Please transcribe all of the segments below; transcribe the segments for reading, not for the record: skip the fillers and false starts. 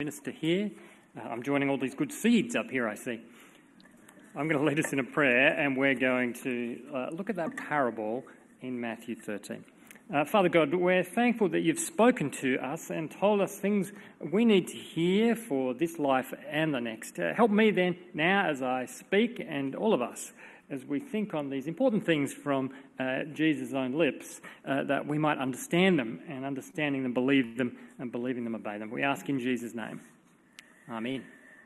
minister here. I'm joining all these good seeds up here, I see. I'm going to lead us in a prayer, and we're going to look at that parable in Matthew 13. Father God, we're thankful that you've spoken to us and told us things we need to hear for this life and the next. Help me then now as I speak, and all of us as we think on these important things from Jesus' own lips, that we might understand them, and understanding them, believe them, and believing them, obey them. We ask in Jesus' name. Amen.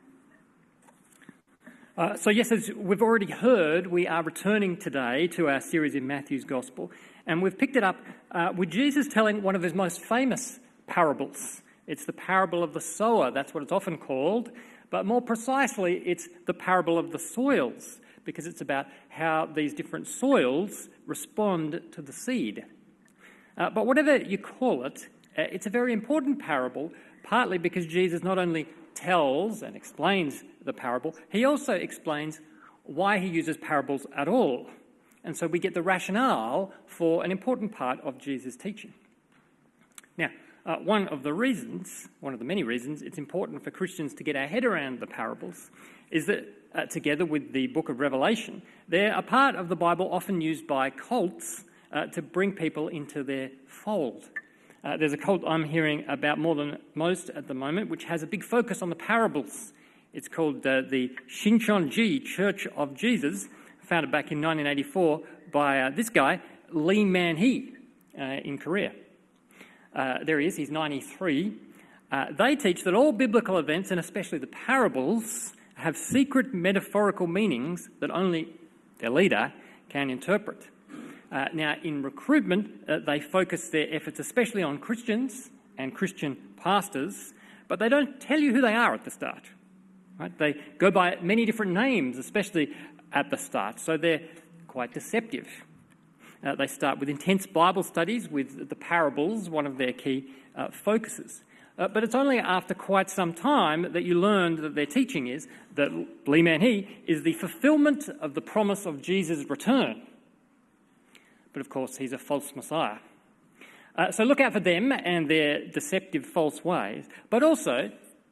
So yes, as we've already heard, we are returning today to our series in Matthew's Gospel, and we've picked it up with Jesus telling one of his most famous parables. It's the parable of the sower, that's what it's often called, but more precisely, it's the parable of the soils, because it's about how these different soils respond to the seed. But whatever you call it, it's a very important parable, partly because Jesus not only tells and explains the parable, he also explains why he uses parables at all. And so we get the rationale for an important part of Jesus' teaching. Now, one of the many reasons it's important for Christians to get our head around the parables is that together with the book of Revelation, they're a part of the Bible often used by cults to bring people into their fold. There's a cult I'm hearing about more than most at the moment, which has a big focus on the parables. It's called the Shincheonji Church of Jesus, founded back in 1984 by this guy, Lee Man-hee, in Korea. There he is, he's 93. They teach that all biblical events, and especially the parables, have secret metaphorical meanings that only their leader can interpret. Now, in recruitment, they focus their efforts especially on Christians and Christian pastors, but they don't tell you who they are at the start. Right? They go by many different names, especially at the start, so they're quite deceptive. They start with intense Bible studies with the parables, one of their key focuses. But it's only after quite some time that you learn that their teaching is that Lee Man-hee is the fulfillment of the promise of Jesus' return. But of course, he's a false Messiah. So look out for them and their deceptive false ways, but also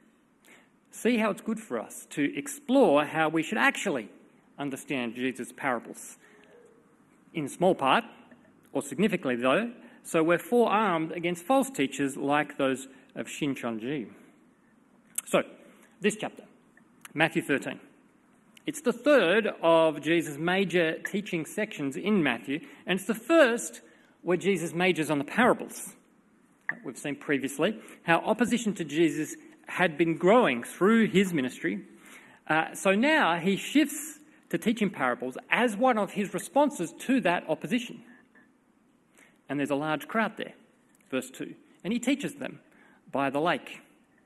see how it's good for us to explore how we should actually understand Jesus' parables. In small part, or significantly though, so we're forearmed against false teachers like those of Shincheonji. So, this chapter, Matthew 13. It's the third of Jesus' major teaching sections in Matthew, and it's the first where Jesus majors on the parables. We've seen previously how opposition to Jesus had been growing through his ministry. So now he shifts to teaching parables as one of his responses to that opposition. And there's a large crowd there, verse 2. And he teaches them by the lake.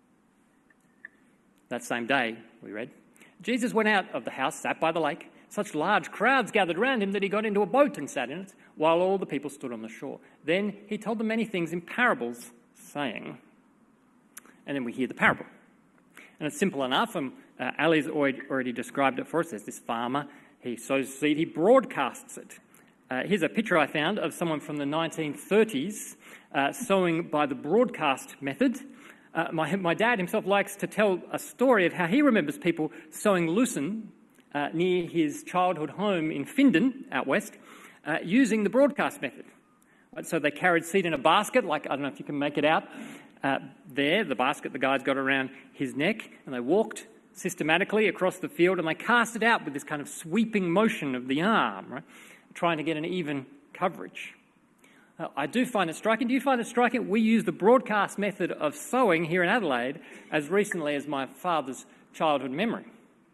That same day, we read, Jesus went out of the house, sat by the lake. Such large crowds gathered around him that he got into a boat and sat in it, while all the people stood on the shore. Then he told them many things in parables, saying, and then we hear the parable. And it's simple enough, and Ali's already described it for us. There's this farmer, he sows seed, he broadcasts it. Here's a picture I found of someone from the 1930s sowing by the broadcast method. My dad himself likes to tell a story of how he remembers people sowing lucerne near his childhood home in Findon, out west, using the broadcast method. Right, so they carried seed in a basket, like, I don't know if you can make it out, the basket the guy's got around his neck, and they walked systematically across the field, and they cast it out with this kind of sweeping motion of the arm, right, trying to get an even coverage. I do find it striking. Do you find it striking? We use the broadcast method of sowing here in Adelaide as recently as my father's childhood memory.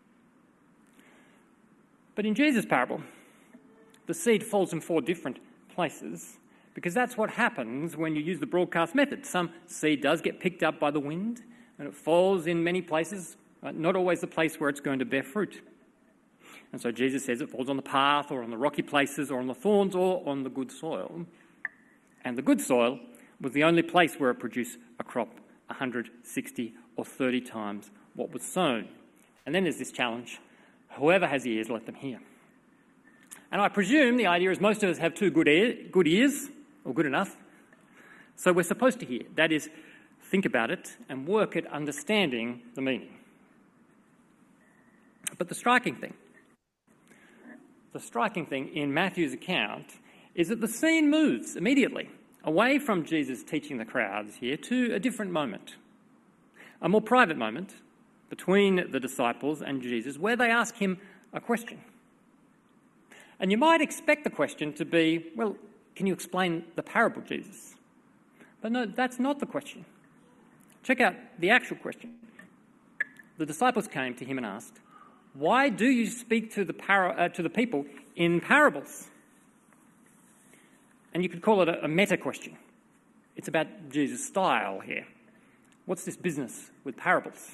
But in Jesus' parable, the seed falls in 4 different places because that's what happens when you use the broadcast method. Some seed does get picked up by the wind and it falls in many places, not always the place where it's going to bear fruit. And so Jesus says it falls on the path or on the rocky places or on the thorns or on the good soil. And the good soil was the only place where it produced a crop 160 or 30 times what was sown. And then there's this challenge. Whoever has ears, let them hear. And I presume the idea is most of us have 2 good ears, or good enough. So we're supposed to hear. That is, think about it and work at understanding the meaning. But the striking thing in Matthew's account is that the scene moves immediately away from Jesus teaching the crowds here to a different moment, a more private moment between the disciples and Jesus where they ask him a question. And you might expect the question to be, well, can you explain the parable, Jesus? But no, that's not the question. Check out the actual question. The disciples came to him and asked, "Why do you speak to the people in parables?" And you could call it a meta question. It's about Jesus' style here. What's this business with parables?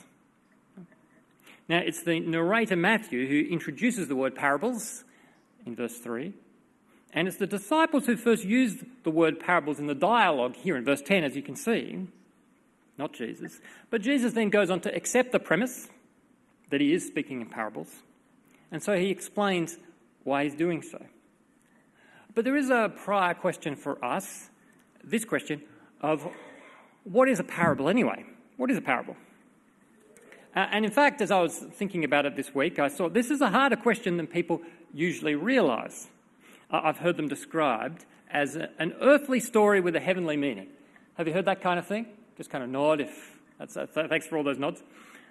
Now, it's the narrator Matthew who introduces the word parables in verse 3. And it's the disciples who first used the word parables in the dialogue here in verse 10, as you can see, not Jesus. But Jesus then goes on to accept the premise that he is speaking in parables. And so he explains why he's doing so. But there is a prior question for us, this question of what is a parable anyway? What is a parable? And in fact, as I was thinking about it this week, I thought this is a harder question than people usually realise. I've heard them described as an earthly story with a heavenly meaning. Have you heard that kind of thing? Just kind of nod if thanks for all those nods.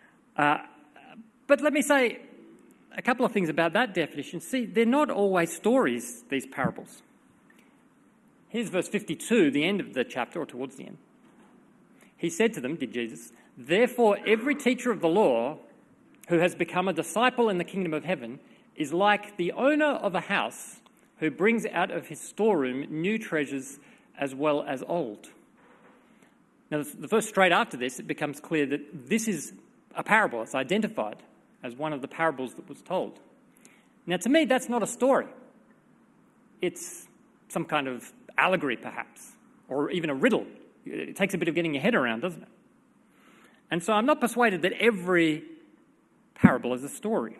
But let me say a couple of things about that definition. See, they're not always stories, these parables. Here's verse 52, the end of the chapter, or towards the end. He said to them, did Jesus, "Therefore every teacher of the law who has become a disciple in the kingdom of heaven is like the owner of a house who brings out of his storeroom new treasures as well as old." Now, the verse straight after this, it becomes clear that this is a parable. It's identified as one of the parables that was told. Now, to me, that's not a story. It's some kind of allegory, perhaps, or even a riddle. It takes a bit of getting your head around, doesn't it? And so I'm not persuaded that every parable is a story.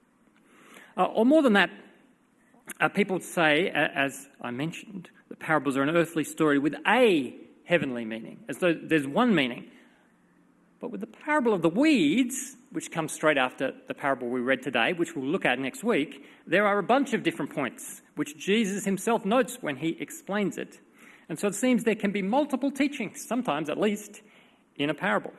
Or more than that, people say, as I mentioned, that parables are an earthly story with a heavenly meaning, as though there's one meaning. But with the parable of the weeds, which comes straight after the parable we read today, which we'll look at next week, there are a bunch of different points which Jesus himself notes when he explains it. And so it seems there can be multiple teachings, sometimes at least, in a parable.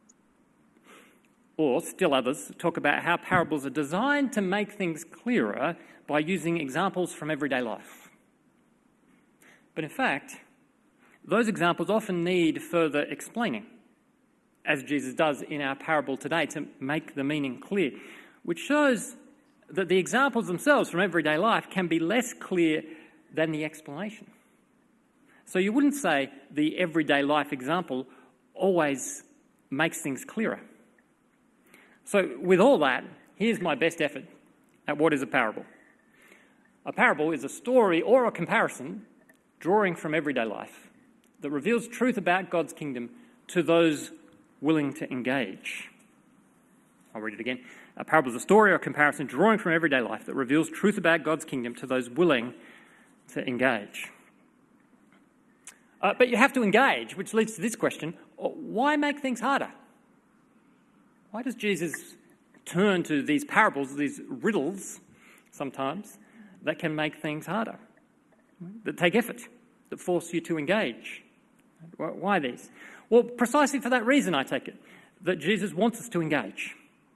Or, still others talk about how parables are designed to make things clearer by using examples from everyday life. But in fact, those examples often need further explaining, as Jesus does in our parable today, to make the meaning clear, which shows that the examples themselves from everyday life can be less clear than the explanation. So you wouldn't say the everyday life example always makes things clearer. So with all that, here's my best effort at what is a parable. A parable is a story or a comparison drawing from everyday life that reveals truth about God's kingdom to those willing to engage. I'll read it again. A parable is a story or a comparison drawing from everyday life that reveals truth about God's kingdom to those willing to engage. But you have to engage, which leads to this question: why make things harder? Why does Jesus turn to these parables, these riddles, sometimes, that can make things harder, that take effort, that force you to engage? Why these? Well, precisely for that reason, I take it, that Jesus wants us to engage.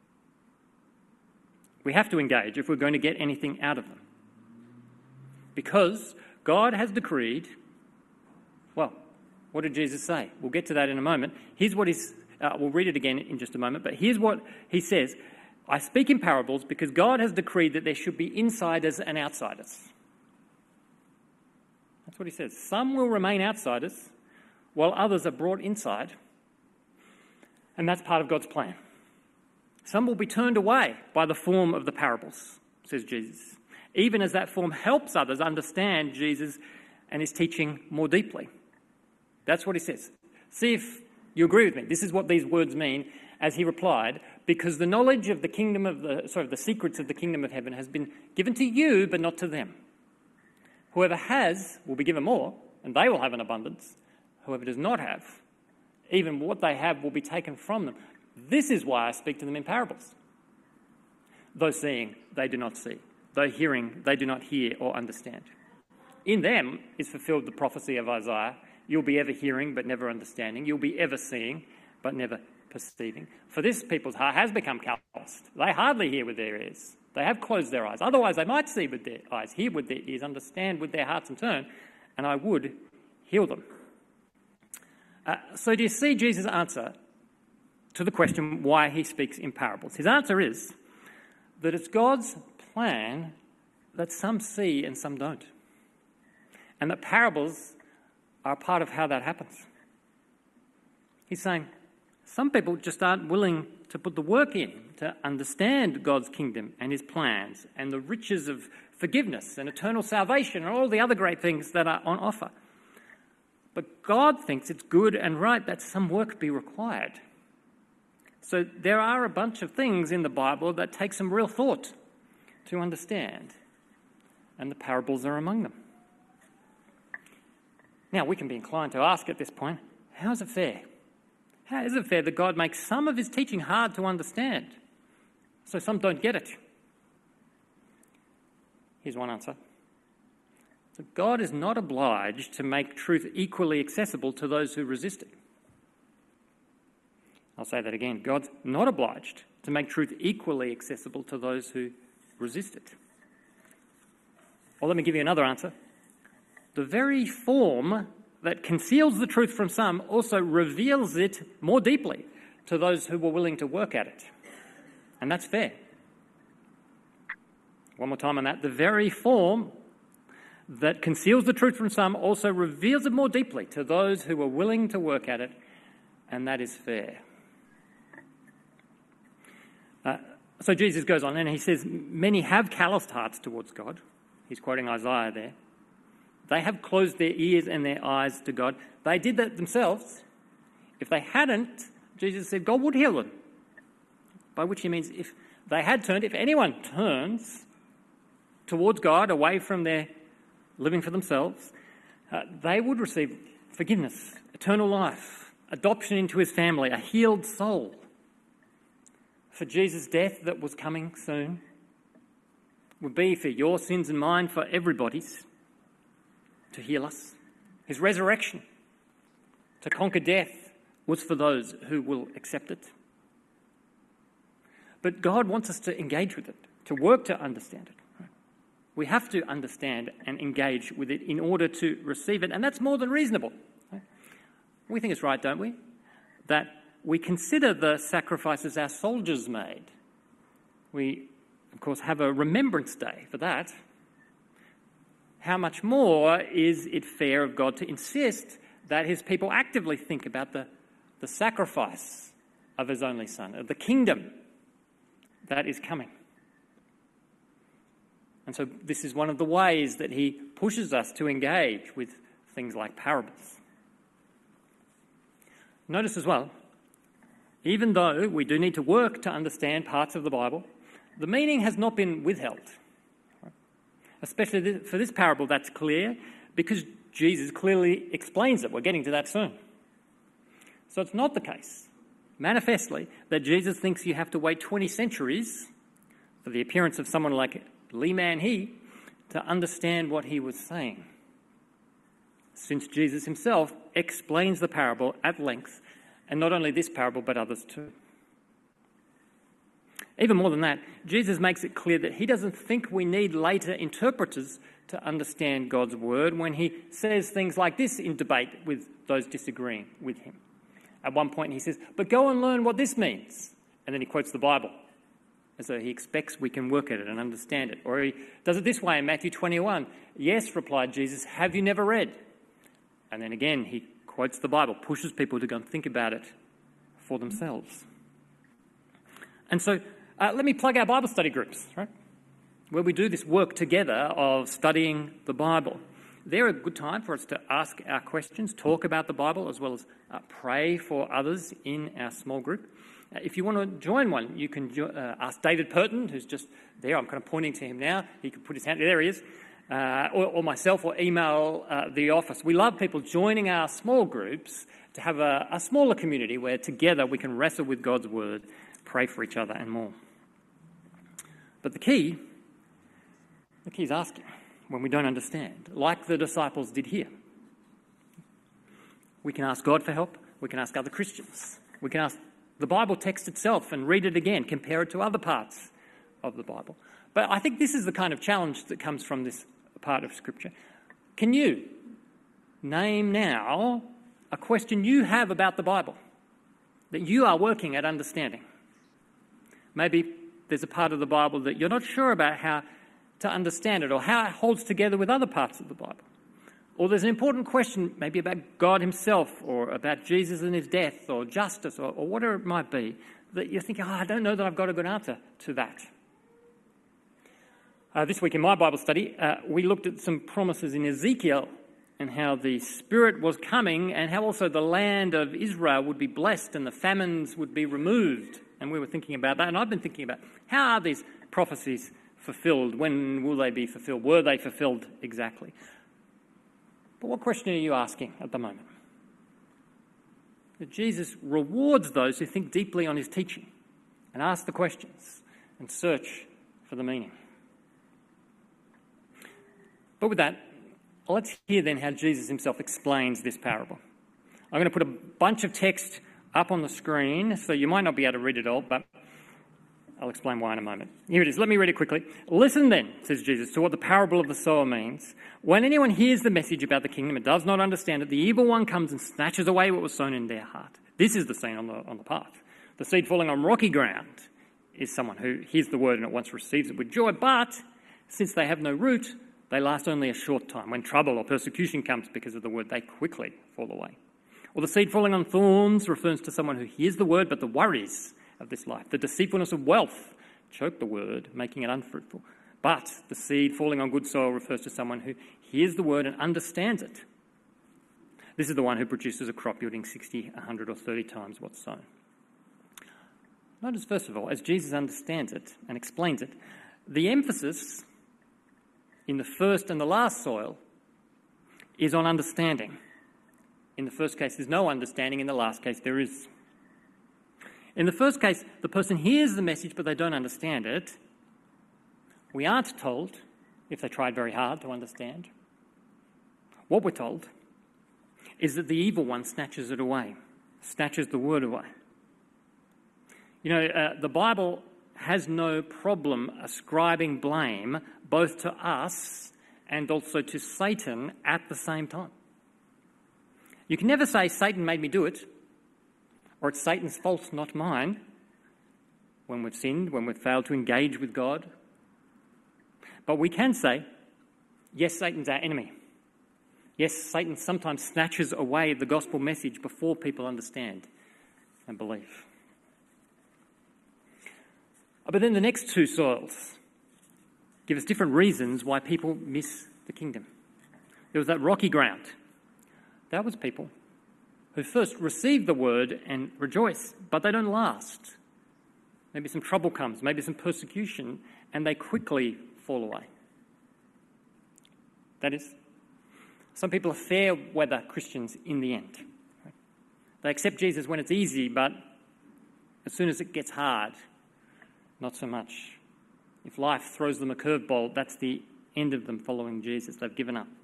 We have to engage if we're going to get anything out of them. Because God has decreed, well, what did Jesus say? We'll get to that in a moment. Here's what we'll read it again in just a moment, but here's what he says. I speak in parables because God has decreed that there should be insiders and outsiders. That's what he says. Some will remain outsiders while others are brought inside, and that's part of God's plan. Some will be turned away by the form of the parables, says Jesus, even as that form helps others understand Jesus and his teaching more deeply. That's what he says. See if you agree with me. This is what these words mean, as he replied, because the knowledge of the secrets of the kingdom of heaven has been given to you, but not to them. Whoever has will be given more, and they will have an abundance. Whoever does not have, Even what they have will be taken from them. This is why I speak to them in parables. Though seeing, they do not see. Though hearing, they do not hear or understand. In them is fulfilled the prophecy of Isaiah. You'll be ever hearing, but never understanding. You'll be ever seeing, but never perceiving. For this people's heart has become calloused. They hardly hear with their ears. They have closed their eyes. Otherwise they might see with their eyes, hear with their ears, understand with their hearts and turn, and I would heal them. So do you see Jesus' answer to the question why he speaks in parables? His answer is that it's God's plan that some see and some don't. And that parables are part of how that happens. He's saying some people just aren't willing to put the work in to understand God's kingdom and his plans and the riches of forgiveness and eternal salvation and all the other great things that are on offer. But God thinks it's good and right that some work be required. So there are a bunch of things in the Bible that take some real thought to understand, and the parables are among them. Now, we can be inclined to ask at this point, how is it fair? How is it fair that God makes some of his teaching hard to understand, so some don't get it? Here's one answer. So God is not obliged to make truth equally accessible to those who resist it. I'll say that again. God's not obliged to make truth equally accessible to those who resist it. Or let me give you another answer. The very form that conceals the truth from some also reveals it more deeply to those who were willing to work at it. And that's fair. One more time on that. The very form that conceals the truth from some also reveals it more deeply to those who were willing to work at it, and that is fair. So Jesus goes on and he says, many have calloused hearts towards God. He's quoting Isaiah there. They have closed their ears and their eyes to God. They did that themselves. If they hadn't, Jesus said God would heal them. By which he means if they had turned, if anyone turns towards God, away from their living for themselves, they would receive forgiveness, eternal life, adoption into his family, a healed soul. For Jesus' death that was coming soon would be for your sins and mine, for everybody's, to heal us. His resurrection to conquer death was for those who will accept it. But God wants us to engage with it, to work to understand it. We have to understand and engage with it in order to receive it, and that's more than reasonable. We think it's right, don't we? That we consider the sacrifices our soldiers made. We, of course, have a Remembrance Day for that. How much more is it fair of God to insist that his people actively think about the sacrifice of his only Son, of the kingdom that is coming? And so this is one of the ways that he pushes us to engage with things like parables. Notice as well, even though we do need to work to understand parts of the Bible, the meaning has not been withheld. Especially for this parable, that's clear because Jesus clearly explains it. We're getting to that soon. So it's not the case, manifestly, that Jesus thinks you have to wait 20 centuries for the appearance of someone like Lee Man-hee to understand what he was saying, since Jesus himself explains the parable at length, and not only this parable but others too. Even more than that, Jesus makes it clear that he doesn't think we need later interpreters to understand God's word when he says things like this in debate with those disagreeing with him. At one point he says, "But go and learn what this means." And then he quotes the Bible, as though he expects we can work at it and understand it. Or he does it this way in Matthew 21. "Yes," replied Jesus, "have you never read?" And then again he quotes the Bible, pushes people to go and think about it for themselves. And so let me plug our Bible study groups, right? Where we do this work together of studying the Bible. They're a good time for us to ask our questions, talk about the Bible, as well as pray for others in our small group. If you want to join one, you can ask David Purton, who's just there. I'm kind of pointing to him now. He can put his hand, there he is. or myself, or email the office. We love people joining our small groups to have a smaller community where together we can wrestle with God's word, pray for each other and more. But the key is asking when we don't understand, like the disciples did here. We can ask God for help. We can ask other Christians. We can ask the Bible text itself and read it again, compare it to other parts of the Bible. But I think this is the kind of challenge that comes from this part of Scripture. Can you name now a question you have about the Bible that you are working at understanding? Maybe there's a part of the Bible that you're not sure about how to understand it or how it holds together with other parts of the Bible. Or there's an important question maybe about God himself or about Jesus and his death or justice or whatever it might be that you're thinking, I don't know that I've got a good answer to that. This week in my Bible study, we looked at some promises in Ezekiel and how the Spirit was coming and how also the land of Israel would be blessed and the famines would be removed. And we were thinking about that, and I've been thinking about how are these prophecies fulfilled? When will they be fulfilled? Were they fulfilled exactly? But what question are you asking at the moment? That Jesus rewards those who think deeply on his teaching and ask the questions and search for the meaning. But with that, let's hear then how Jesus himself explains this parable. I'm going to put a bunch of text up on the screen, so you might not be able to read it all, but I'll explain why in a moment. Here it is. Let me read it quickly. Listen then, says Jesus, to what the parable of the sower means. When anyone hears the message about the kingdom and does not understand it, the evil one comes and snatches away what was sown in their heart. This is the scene on the path. The seed falling on rocky ground is someone who hears the word and at once receives it with joy, but since they have no root, they last only a short time. When trouble or persecution comes because of the word, they quickly fall away. Or the seed falling on thorns refers to someone who hears the word, but the worries of this life, the deceitfulness of wealth, choke the word, making it unfruitful. But the seed falling on good soil refers to someone who hears the word and understands it. This is the one who produces a crop yielding 60, 100 or 30 times what's sown. Notice, first of all, as Jesus understands it and explains it, the emphasis in the first and the last soil is on understanding. In the first case, there's no understanding. In the last case, there is. In the first case, the person hears the message, but they don't understand it. We aren't told if they tried very hard to understand. What we're told is that the evil one snatches it away, snatches the word away. You know, the Bible has no problem ascribing blame both to us and also to Satan at the same time. You can never say, Satan made me do it, or it's Satan's fault, not mine, when we've sinned, when we've failed to engage with God. But we can say, yes, Satan's our enemy. Yes, Satan sometimes snatches away the gospel message before people understand and believe. But then the next two soils give us different reasons why people miss the kingdom. There was that rocky ground. That was people who first receive the word and rejoice, but they don't last. Maybe some trouble comes, maybe some persecution, and they quickly fall away. That is, some people are fair weather Christians in the end. They accept Jesus when it's easy, but as soon as it gets hard, not so much. If life throws them a curveball, that's the end of them following Jesus. They've given up.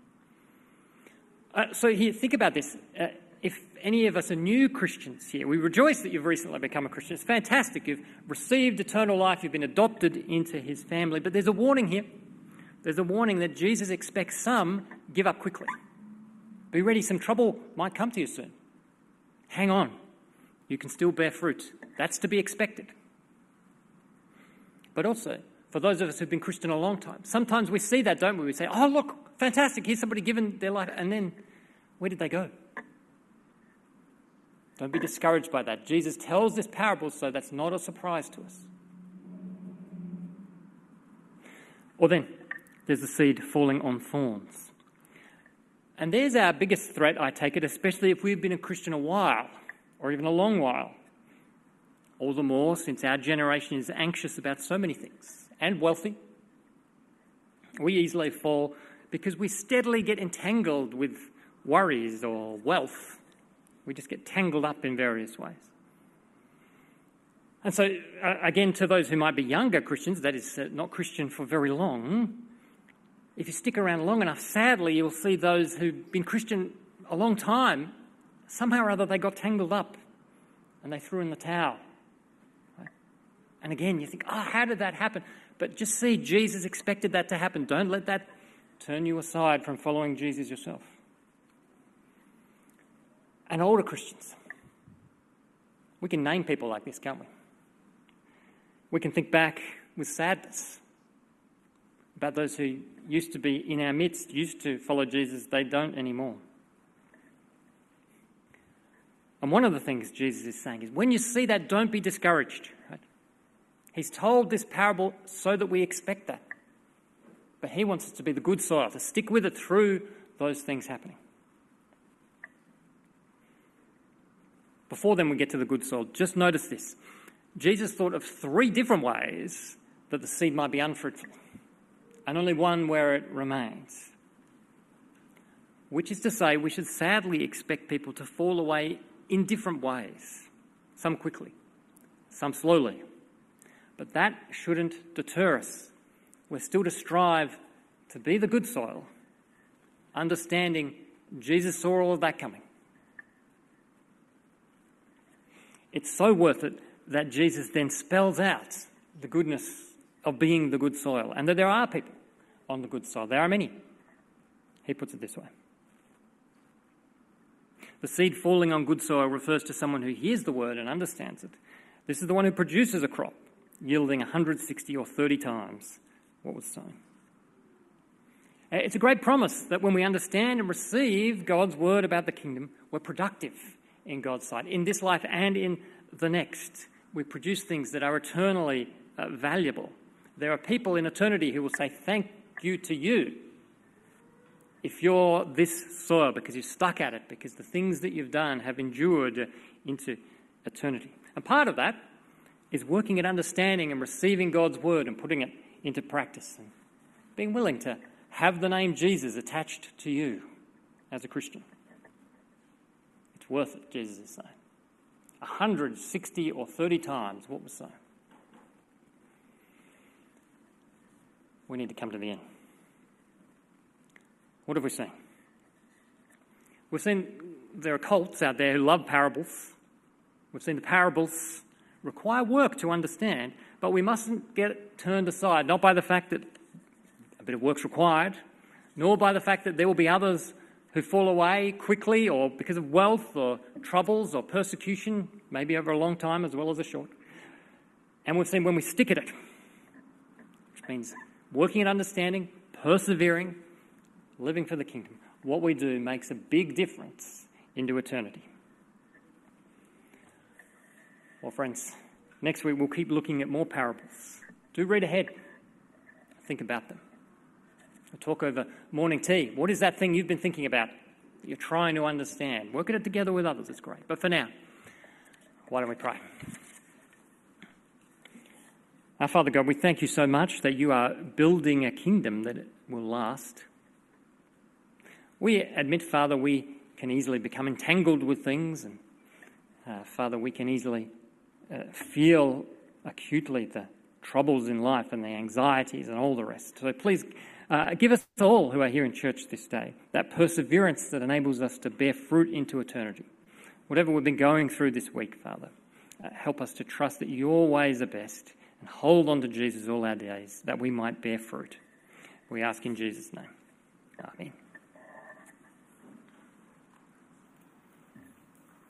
So here, think about this. If any of us are new Christians here, we rejoice that you've recently become a Christian. It's fantastic. You've received eternal life. You've been adopted into his family. But there's a warning here. There's a warning that Jesus expects some give up quickly. Be ready. Some trouble might come to you soon. Hang on. You can still bear fruit. That's to be expected. But also, for those of us who've been Christian a long time, sometimes we see that, don't we? We say, oh, look, fantastic. Here's somebody given their life. And then where did they go? Don't be discouraged by that. Jesus tells this parable, so that's not a surprise to us. Or then, there's the seed falling on thorns. And there's our biggest threat, I take it, especially if we've been a Christian a while, or even a long while. All the more since our generation is anxious about so many things, and wealthy. We easily fall because we steadily get entangled with worries or wealth. We just get tangled up in various ways. And so, again, to those who might be younger Christians, that is, not Christian for very long, if you stick around long enough, sadly, you'll see those who've been Christian a long time, somehow or other they got tangled up and they threw in the towel. Right? And again, you think, how did that happen? But just see, Jesus expected that to happen. Don't let that turn you aside from following Jesus yourself. And older Christians, we can name people like this, can't we? We can think back with sadness about those who used to be in our midst, used to follow Jesus. They don't anymore. And one of the things Jesus is saying is, when you see that, don't be discouraged. Right? He's told this parable so that we expect that. But he wants us to be the good soil, to stick with it through those things happening. Before then we get to the good soil, just notice this. Jesus thought of 3 different ways that the seed might be unfruitful, and only one where it remains. Which is to say, we should sadly expect people to fall away in different ways. Some quickly, some slowly. But that shouldn't deter us. We're still to strive to be the good soil, understanding Jesus saw all of that coming. It's so worth it that Jesus then spells out the goodness of being the good soil, and that there are people on the good soil. There are many. He puts it this way. The seed falling on good soil refers to someone who hears the word and understands it. This is the one who produces a crop, yielding 160 or 30 times what was sown. It's a great promise that when we understand and receive God's word about the kingdom, we're productive in God's sight, in this life and in the next. We produce things that are eternally valuable. There are people in eternity who will say thank you to you if you're this soil, because you're stuck at it, because the things that you've done have endured into eternity. And part of that is working at understanding and receiving God's word and putting it into practice, and being willing to have the name Jesus attached to you as a Christian. It's worth it, Jesus is saying. 160 or 30 times what was sown. We need to come to the end. What have we seen? We've seen there are cults out there who love parables. We've seen the parables require work to understand, but we mustn't get turned aside, not by the fact that a bit of work's required, nor by the fact that there will be others who fall away quickly, or because of wealth or troubles or persecution, maybe over a long time as well as a short. And we've seen when we stick at it, which means working at understanding, persevering, living for the kingdom, what we do makes a big difference into eternity. Well, friends, next week we'll keep looking at more parables. Do read ahead. Think about them. We'll talk over morning tea. What is that thing you've been thinking about that you're trying to understand? Working it together with others is great. But for now, why don't we pray? Our Father God, we thank you so much that you are building a kingdom that will last. We admit, Father, we can easily become entangled with things, and Father, we can easily feel acutely the troubles in life and the anxieties and all the rest. So please give us all who are here in church this day that perseverance that enables us to bear fruit into eternity. Whatever we've been going through this week, Father, help us to trust that your ways are best and hold on to Jesus all our days that we might bear fruit. We ask in Jesus' name. Amen.